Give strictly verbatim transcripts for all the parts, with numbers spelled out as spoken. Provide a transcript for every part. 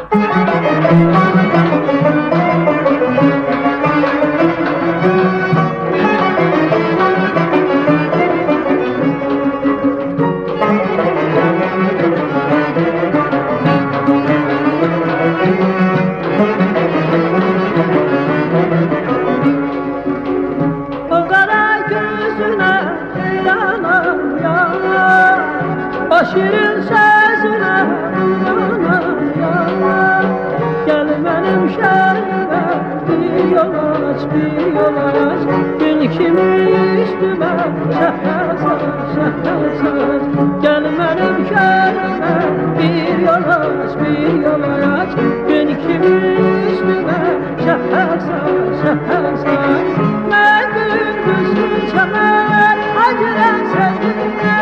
Şirin sözüne uyanayam, gel benim şehrime bir yol aç, bir yol aç. Gül kimi üstüme şehir sar, şehir sar. Gel benim şehrime bir yol aç, bir yol aç. Gül kimi üstüme şehir sar, şehir sar. Ben gündüzün çemer, acıran sevdiğine.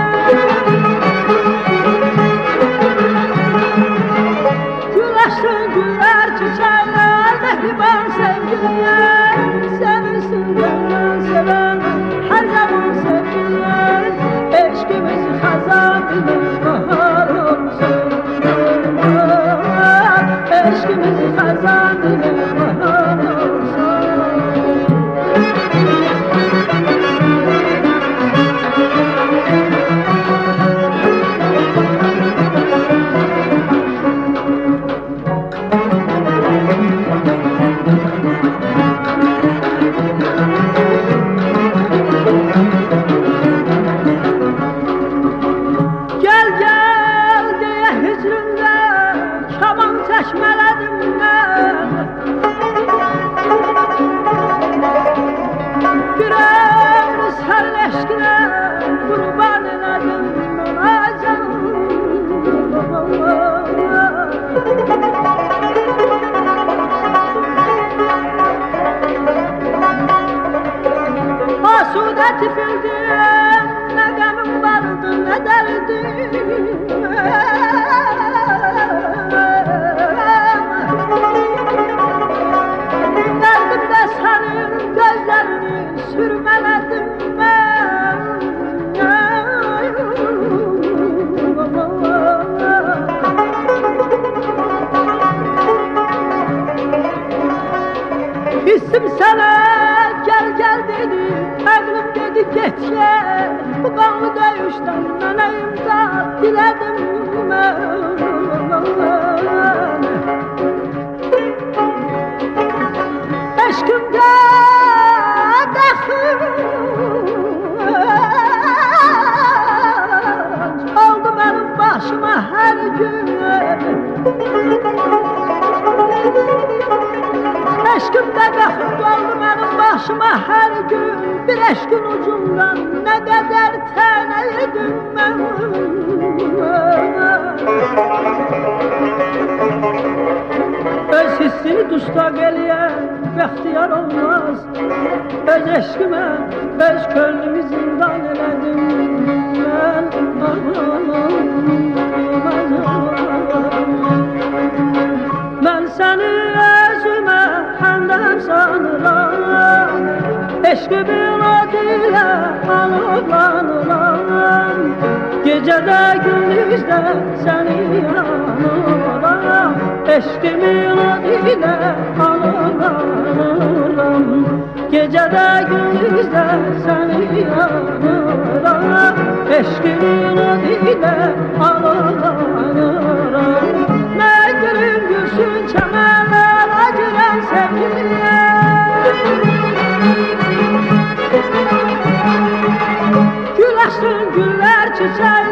Güller çiçeklerde ben sevgiler, seversin gönlün seven, her zaman sevgiler. Eşkimiz hazan bilir bahar olsun, eşkimiz hazan bilir bahar olsun. Çeşmeledim ben, birer serleşkine kurban elədim ben canım. Asude tifildim, ne gamım vardı ne derdim. Sürmeledim ben, hissim sana gel gel dedi, aklım dedi geç gel. Bu kanlı dövüşten bana imdat diledim ben. Aşkımda oldu benim başıma her gün. Eşkimde kahır oldu benim başıma her gün. Bir eşkin ucundan ne kadar teneydim ben. Öz hissini dustaq eləyən bəxtiyar olmaz. Öz eşkimə, öz könlümü zindan elədim mən. Mən səni özümə həmdəm sanıram, eşkimin adı ilə alıqlanıram. Gecədə gündüzdə səni yanıram, eşkimin adı ilə alıqlanıram. Gecədə gündüzdə səni yanıram, eşkimin adı ilə alıqlanıram. Nə gülüm gülsün çəmənlər acıran sevgiyə, gül açsın güller çiçeği.